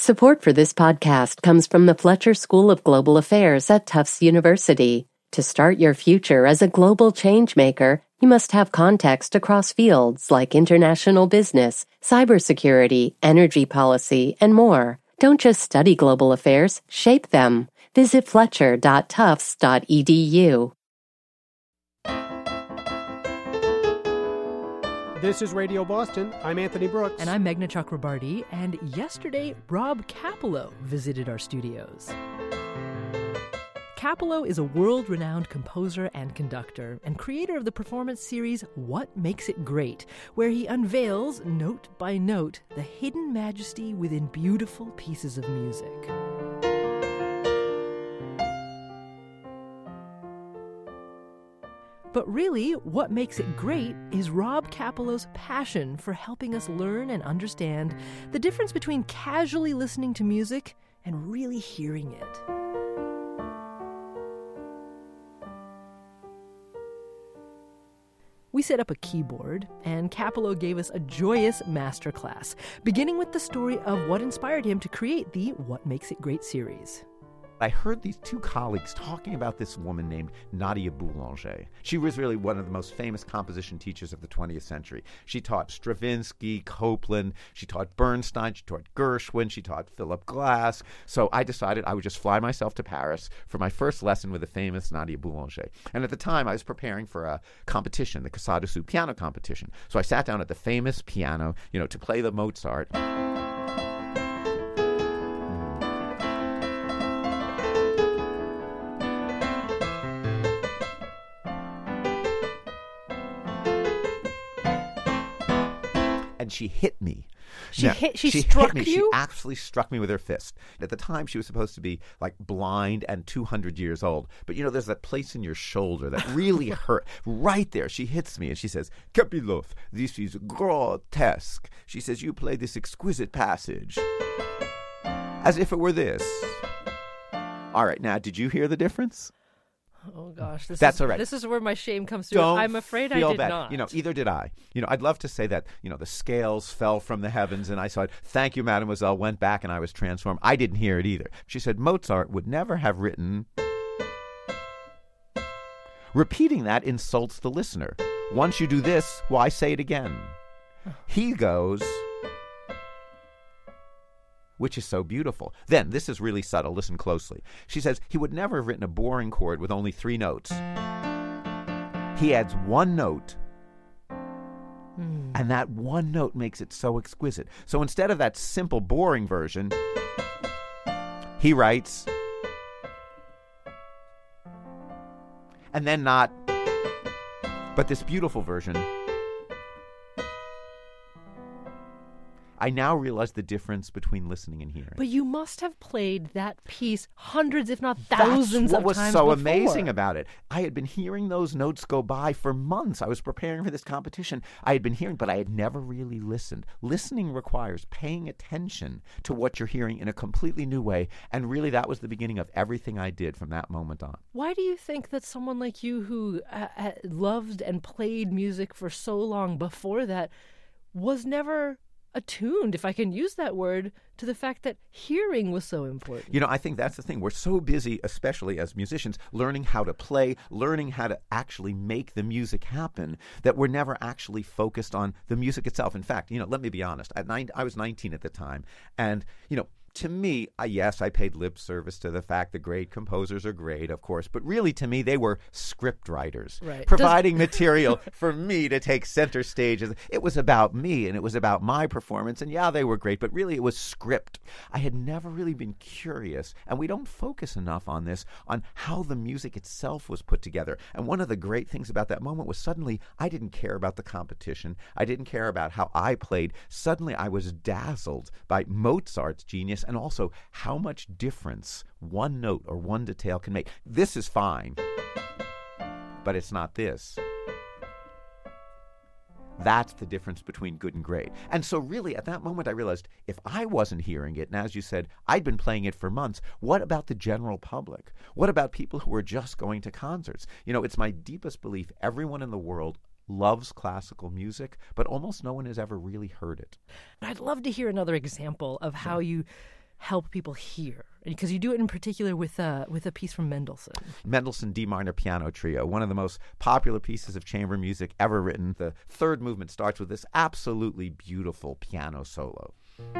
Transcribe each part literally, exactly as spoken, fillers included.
Support for this podcast comes from the Fletcher School of Global Affairs at Tufts University. To start your future as a global changemaker, you must have context across fields like international business, cybersecurity, energy policy, and more. Don't just study global affairs, shape them. Visit fletcher dot tufts dot e d u. This is Radio Boston. I'm Anthony Brooks. And I'm Meghna Chakrabarty. And yesterday, Rob Kappelow visited our studios. Kappelow is a world-renowned composer and conductor and creator of the performance series What Makes It Great, where he unveils, note by note, the hidden majesty within beautiful pieces of music. But really, what makes it great is Rob Kappelow's passion for helping us learn and understand the difference between casually listening to music and really hearing it. We set up a keyboard, and Kappelow gave us a joyous masterclass, beginning with the story of what inspired him to create the What Makes It Great series. I heard these two colleagues talking about this woman named Nadia Boulanger. She was really one of the most famous composition teachers of the twentieth century. She taught Stravinsky, Copland, she taught Bernstein, she taught Gershwin, she taught Philip Glass. So I decided I would just fly myself to Paris for my first lesson with the famous Nadia Boulanger. And at the time, I was preparing for a competition, the Casa de Sous piano competition. So I sat down at the famous piano, you know, to play the Mozart. And she hit me. She now, hit. She, she struck hit me. you? She actually struck me with her fist. At the time, she was supposed to be like blind and two hundred years old. But you know, there's that place in your shoulder that really hurt. Right there, she hits me and she says, "Kapilov, this is grotesque." She says, "You play this exquisite passage," as if it were this. All right, now, did you hear the difference? Oh, gosh. This That's is, all right. This is where my shame comes through. Don't I'm afraid I feel did bad. not. You know, either did I. You know, I'd love to say that, you know, the scales fell from the heavens and I said, "Thank you, mademoiselle," went back and I was transformed. I didn't hear it either. She said Mozart would never have written... Repeating that insults the listener. Once you do this, why say it again? He goes... which is so beautiful. Then, this is really subtle. Listen closely. She says, he would never have written a boring chord with only three notes. He adds one note, mm. and that one note makes it so exquisite. So instead of that simple, boring version, he writes, and then not, but this beautiful version. I now realize the difference between listening and hearing. But you must have played that piece hundreds, if not thousands That's of what was times so before. amazing about it. I had been hearing those notes go by for months. I was preparing for this competition. I had been hearing, but I had never really listened. Listening requires paying attention to what you're hearing in a completely new way, and really that was the beginning of everything I did from that moment on. Why do you think that someone like you who uh, uh, loved and played music for so long before that was never attuned, if I can use that word, to the fact that hearing was so important? You know, I think that's the thing. We're so busy, especially as musicians, learning how to play, learning how to actually make the music happen, that we're never actually focused on the music itself. In fact, you know, let me be honest. At nine, I was nineteen at the time, and, you know, to me, uh, yes, I paid lip service to the fact that great composers are great, of course, but really to me, they were script writers, right. providing Does... material for me to take center stage. It was about me, and it was about my performance, and yeah, they were great, but really it was script. I had never really been curious, and we don't focus enough on this, on how the music itself was put together. And one of the great things about that moment was suddenly I didn't care about the competition. I didn't care about how I played. Suddenly I was dazzled by Mozart's genius, and also how much difference one note or one detail can make. This is fine, but it's not this. That's the difference between good and great. And so really, at that moment, I realized if I wasn't hearing it, and as you said, I'd been playing it for months, what about the general public? What about people who are just going to concerts? You know, it's my deepest belief everyone in the world loves classical music, but almost no one has ever really heard it. I'd love to hear another example of how you help people hear? Because you do it in particular with uh, with a piece from Mendelssohn. Mendelssohn D minor piano trio, one of the most popular pieces of chamber music ever written. The third movement starts with this absolutely beautiful piano solo.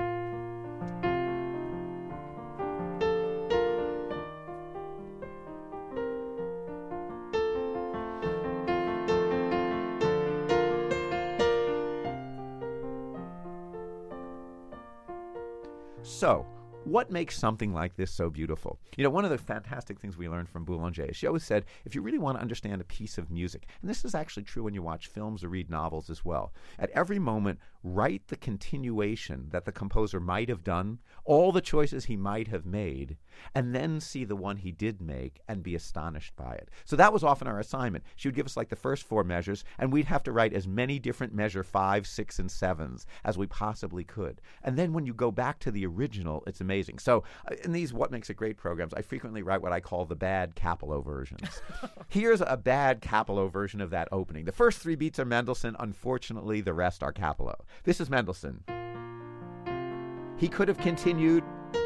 So, what makes something like this so beautiful? You know, one of the fantastic things we learned from Boulanger is she always said, if you really want to understand a piece of music, and this is actually true when you watch films or read novels as well, at every moment, write the continuation that the composer might have done, all the choices he might have made, and then see the one he did make and be astonished by it. So that was often our assignment. She would give us like the first four measures, and we'd have to write as many different measure five, six, and sevens as we possibly could. And then when you go back to the original, it's amazing. So uh, in these What Makes It Great programs, I frequently write what I call the bad Capello versions. Here's a bad Capello version of that opening. The first three beats are Mendelssohn. Unfortunately, the rest are Capello. This is Mendelssohn. He could have continued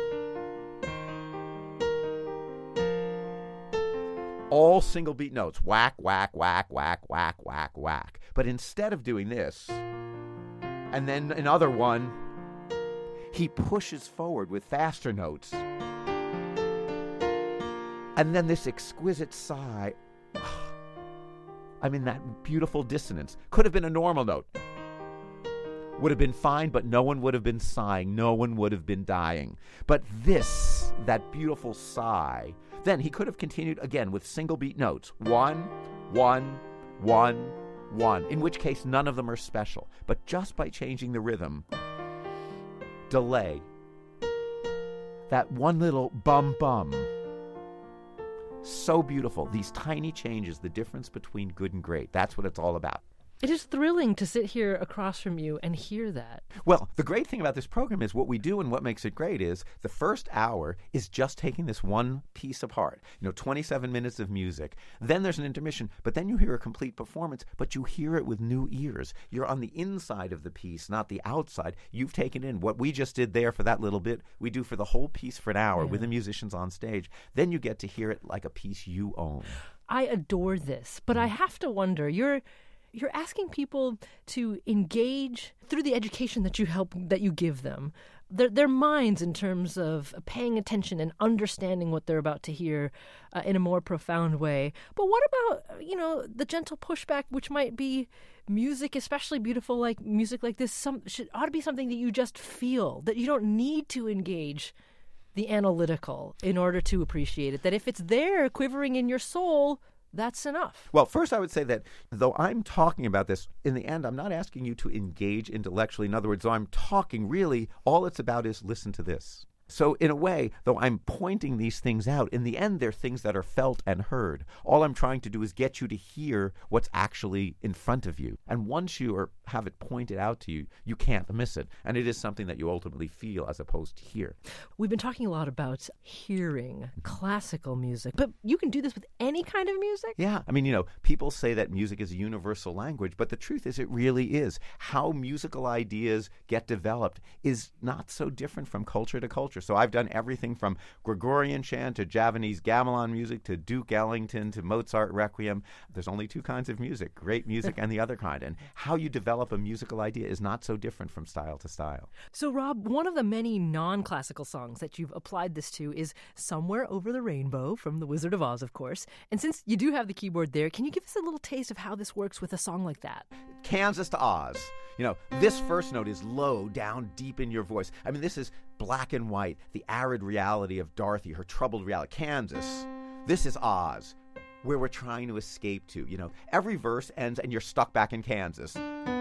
all single beat notes, whack, whack, whack, whack, whack, whack, whack. But instead of doing this, and then another one, he pushes forward with faster notes. And then this exquisite sigh. I mean, that beautiful dissonance. Could have been a normal note. Would have been fine, but no one would have been sighing. No one would have been dying. But this, that beautiful sigh, then he could have continued again with single beat notes. One, one, one, one. In which case, none of them are special. But just by changing the rhythm, delay, that one little bum bum. So beautiful. These tiny changes, the difference between good and great. That's what it's all about. It is thrilling to sit here across from you and hear that. Well, the great thing about this program is what we do and what makes it great is the first hour is just taking this one piece apart. You know, twenty-seven minutes of music. Then there's an intermission, but then you hear a complete performance, but you hear it with new ears. You're on the inside of the piece, not the outside. You've taken in what we just did there for that little bit. We do for the whole piece for an hour yeah. with the musicians on stage. Then you get to hear it like a piece you own. I adore this, but I have to wonder, you're You're asking people to engage through the education that you help, that you give them, their, their minds in terms of paying attention and understanding what they're about to hear uh, in a more profound way. But what about, you know, the gentle pushback, which might be music, especially beautiful like music like this, some should ought to be something that you just feel, that you don't need to engage the analytical in order to appreciate it. That if it's there quivering in your soul, that's enough. Well, first I would say that though I'm talking about this, in the end, I'm not asking you to engage intellectually. In other words, though I'm talking, really, all it's about is listen to this. So in a way, though I'm pointing these things out, in the end, they're things that are felt and heard. All I'm trying to do is get you to hear what's actually in front of you. And once you are, have it pointed out to you, you can't miss it. And it is something that you ultimately feel as opposed to hear. We've been talking a lot about hearing classical music, but you can do this with any kind of music? Yeah. I mean, you know, people say that music is a universal language, but the truth is it really is. How musical ideas get developed is not so different from culture to culture. So I've done everything from Gregorian chant to Javanese gamelan music to Duke Ellington to Mozart Requiem. There's only two kinds of music, great music and the other kind. And how you develop a musical idea is not so different from style to style. So, Rob, one of the many non-classical songs that you've applied this to is Somewhere Over the Rainbow from The Wizard of Oz, of course. And since you do have the keyboard there, can you give us a little taste of how this works with a song like that? Kansas to Oz. You know, this first note is low, down deep in your voice. I mean, this is black and white, the arid reality of Dorothy, her troubled reality. Kansas. This is Oz, where we're trying to escape to. You know, every verse ends and you're stuck back in Kansas.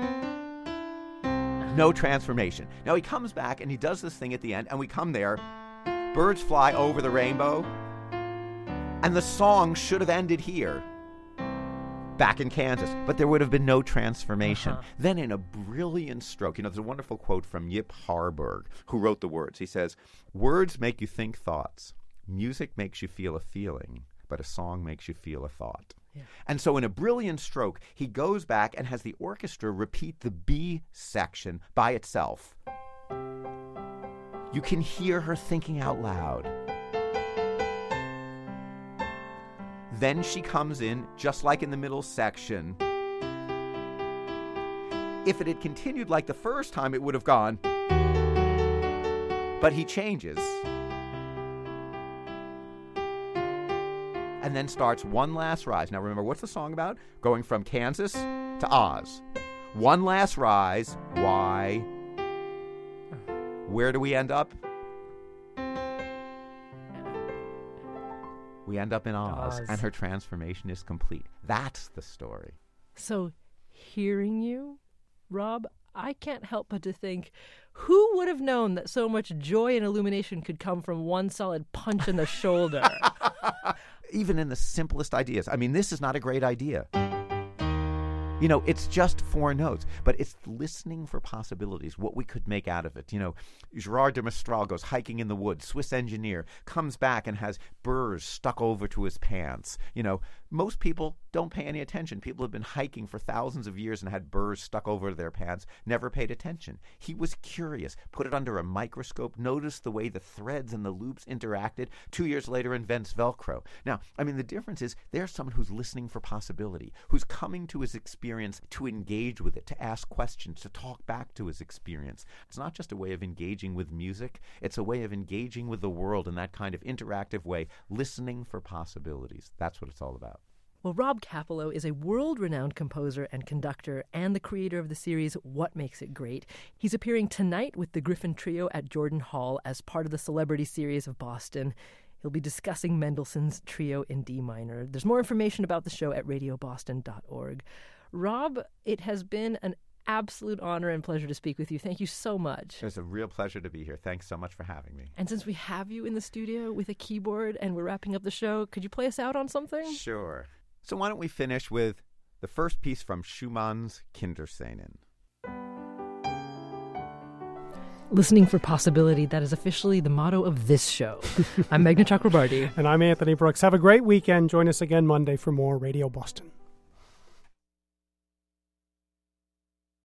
No transformation. Now he comes back and he does this thing at the end, and we come there. Birds fly over the rainbow. And the song should have ended here, back in Kansas, but there would have been no transformation. Uh-huh. Then in a brilliant stroke, you know, there's a wonderful quote from Yip Harburg, who wrote the words. He says, "Words make you think thoughts. Music makes you feel a feeling, but a song makes you feel a thought." Yeah. And so in a brilliant stroke, he goes back and has the orchestra repeat the B section by itself. You can hear her thinking out loud. Then she comes in, just like in the middle section. If it had continued like the first time, it would have gone. But he changes. And then starts One Last Rise. Now remember, what's the song about? Going from Kansas to Oz. One last rise. Why? Where do we end up? We end up in Oz, Oz, and her transformation is complete. That's the story. So, hearing you, Rob, I can't help but to think, who would have known that so much joy and illumination could come from one solid punch in the shoulder? Even in the simplest ideas. I mean, this is not a great idea. You know, it's just four notes, but it's listening for possibilities, what we could make out of it. You know, Gerard de Mistral goes hiking in the woods, Swiss engineer, comes back and has burrs stuck over to his pants. You know, most people don't pay any attention. People have been hiking for thousands of years and had burrs stuck over their pants, never paid attention. He was curious, put it under a microscope, noticed the way the threads and the loops interacted. Two years later, invents Velcro. Now, I mean, the difference is there's someone who's listening for possibility, who's coming to his experience to engage with it, to ask questions, to talk back to his experience. It's not just a way of engaging with music. It's a way of engaging with the world in that kind of interactive way, listening for possibilities. That's what it's all about. Well, Rob Kappelow is a world-renowned composer and conductor and the creator of the series What Makes It Great. He's appearing tonight with the Griffin Trio at Jordan Hall as part of the Celebrity Series of Boston. He'll be discussing Mendelssohn's Trio in D minor. There's more information about the show at radio boston dot org. Rob, it has been an absolute honor and pleasure to speak with you. Thank you so much. It's a real pleasure to be here. Thanks so much for having me. And since we have you in the studio with a keyboard and we're wrapping up the show, could you play us out on something? Sure. So why don't we finish with the first piece from Schumann's Kinderszenen. Listening for possibility, that is officially the motto of this show. I'm Meghna Chakrabarty. And I'm Anthony Brooks. Have a great weekend. Join us again Monday for more Radio Boston.